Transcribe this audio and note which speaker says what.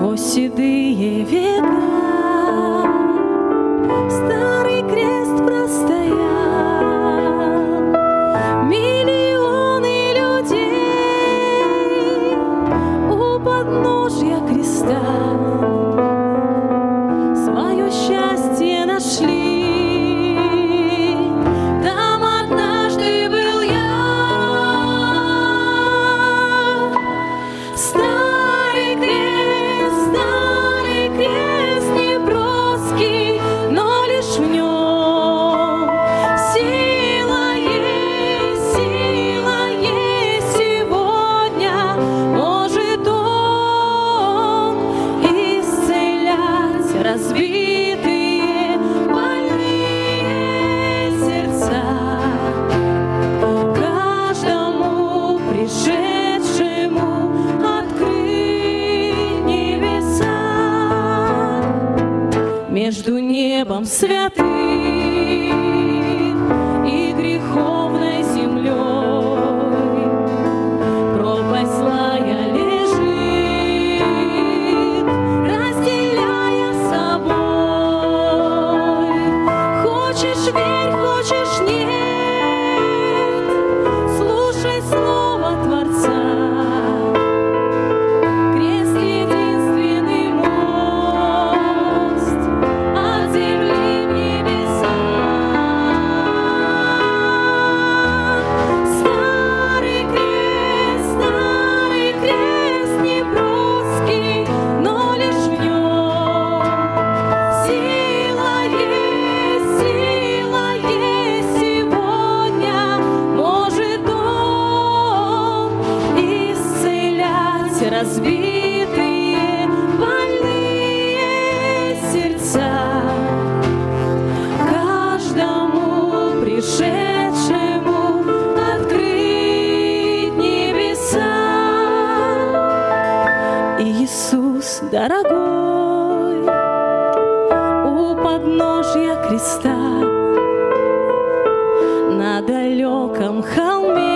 Speaker 1: сквозь седые века. Старый крест простоял, миллионы людей у подножья креста свое счастье нашли. Там однажды был я. Старый крест неброский, но лишь в нем сила есть сегодня. Может он исцелять разбитые, больные сердца. Каждому пришедшему открыть небеса. Между небом святым и греховной землей пропасть злая лежит, разделяя собой. Хочешь верь, хочешь нет, слушай слово Творца. Крест — единственный мост от земли в небеса. Старый крест неброский, но лишь в нем сила есть сегодня. Может он исцелять разбитые, больные сердца. Каждому пришедшему открыть небеса. Иисус дорогой у подножья креста на далеком холме